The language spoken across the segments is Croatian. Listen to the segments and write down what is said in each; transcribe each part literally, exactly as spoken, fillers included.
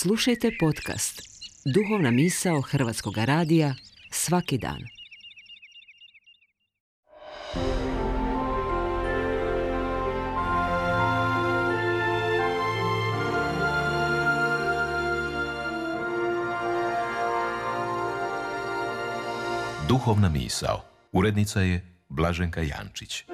Slušajte podcast Duhovna misao Hrvatskog radija svaki dan. Duhovna misao. Urednica je Blaženka Jančić.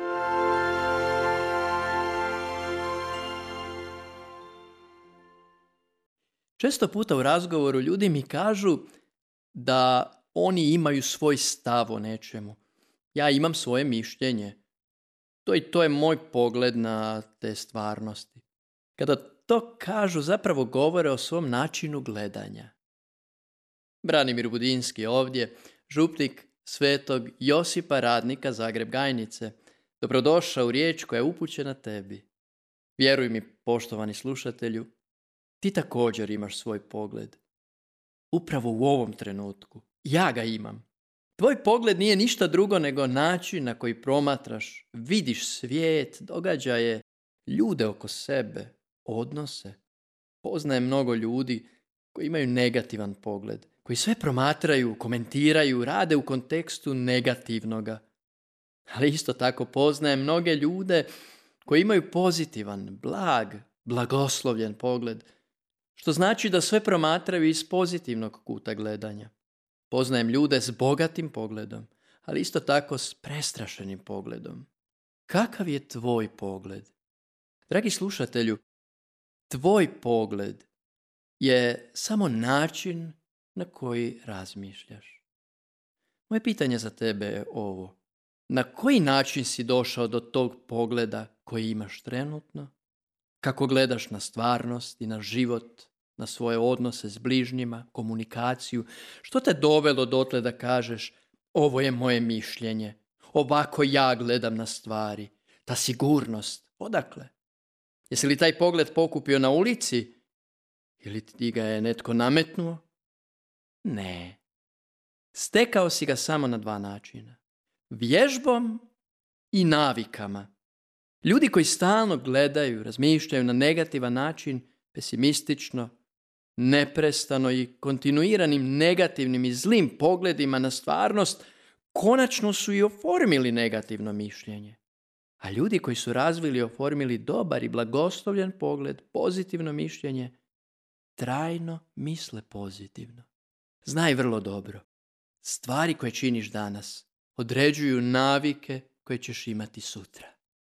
Često puta u razgovoru ljudi mi kažu da oni imaju svoj stav o nečemu. Ja imam svoje mišljenje. To i to je moj pogled na te stvarnosti. Kada to kažu, zapravo govore o svom načinu gledanja. Branimir Budinski ovdje, župnik svetog Josipa Radnika Zagreb Gajnice. Dobrodošao u riječ koja je upućena tebi. Vjeruj mi, poštovani slušatelju, ti također imaš svoj pogled. Upravo u ovom trenutku. Ja ga imam. Tvoj pogled nije ništa drugo nego način na koji promatraš, vidiš svijet, događaje, ljude oko sebe, odnose. Poznajem mnogo ljudi koji imaju negativan pogled, koji sve promatraju, komentiraju, rade u kontekstu negativnoga. Ali isto tako poznajem mnoge ljude koji imaju pozitivan, blag, blagoslovljen pogled, što znači da sve promatraju iz pozitivnog kuta gledanja. Poznajem ljude s bogatim pogledom, ali isto tako s prestrašenim pogledom. Kakav je tvoj pogled? Dragi slušatelju, tvoj pogled je samo način na koji razmišljaš. Moje pitanje za tebe je ovo. Na koji način si došao do tog pogleda koji imaš trenutno? Kako gledaš na stvarnost i na život, na svoje odnose s bližnjima, komunikaciju? Što te dovelo dotle da kažeš ovo je moje mišljenje, ovako ja gledam na stvari? Ta sigurnost, odakle? Jesi li taj pogled pokupio na ulici ili ti ga je netko nametnuo? Ne. Stekao si ga samo na dva načina. Vježbom i navikama. Ljudi koji stalno gledaju, razmišljaju na negativan način, pesimistično, neprestano i kontinuiranim negativnim i zlim pogledima na stvarnost, konačno su i oformili negativno mišljenje. A ljudi koji su razvili i oformili dobar i blagoslovljen pogled, pozitivno mišljenje, trajno misle pozitivno. Znaj vrlo dobro, stvari koje činiš danas određuju navike koje ćeš imati sutra.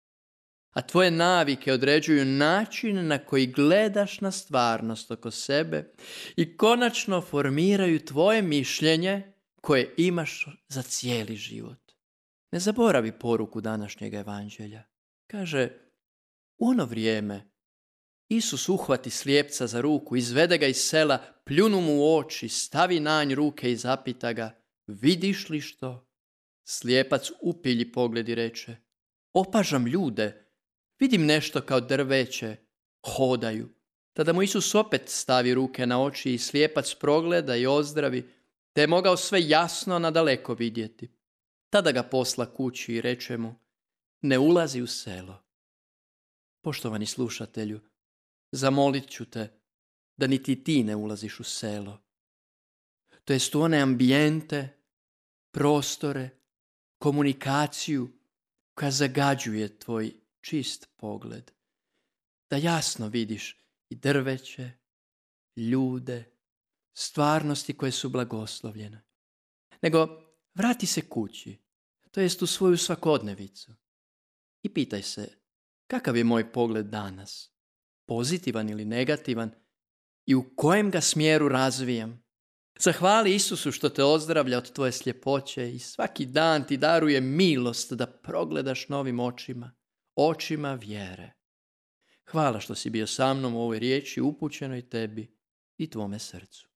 A tvoje navike određuju način na koji gledaš na stvarnost oko sebe i konačno formiraju tvoje mišljenje koje imaš za cijeli život. Ne zaboravi poruku današnjeg evanđelja. Kaže, u ono vrijeme Isus uhvati slijepca za ruku, izvede ga iz sela, pljunu mu u oči, stavi na nj ruke i zapita ga, vidiš li što? Slijepac upilji pogled i reče, opažam ljude, vidim nešto kao drveće, hodaju. Tada mu Isus opet stavi ruke na oči i slijepac progleda i ozdravi, te je mogao sve jasno nadaleko vidjeti. Tada ga posla kući i reče mu, ne ulazi u selo. Poštovani slušatelju, zamolit ću te da niti ti ne ulaziš u selo. To jest u one ambijente, prostore, komunikaciju koja zagađuje tvoj čist pogled. Da jasno vidiš i drveće, ljude, stvarnosti koje su blagoslovljene. Nego vrati se kući, to jest u svoju svakodnevicu. I pitaj se, kakav je moj pogled danas? Pozitivan ili negativan? I u kojem ga smjeru razvijam? Zahvali Isusu što te ozdravlja od tvoje sljepoće i svaki dan ti daruje milost da progledaš novim očima, očima vjere. Hvala što si bio sa mnom u ovoj riječi upućenoj tebi i tvome srcu.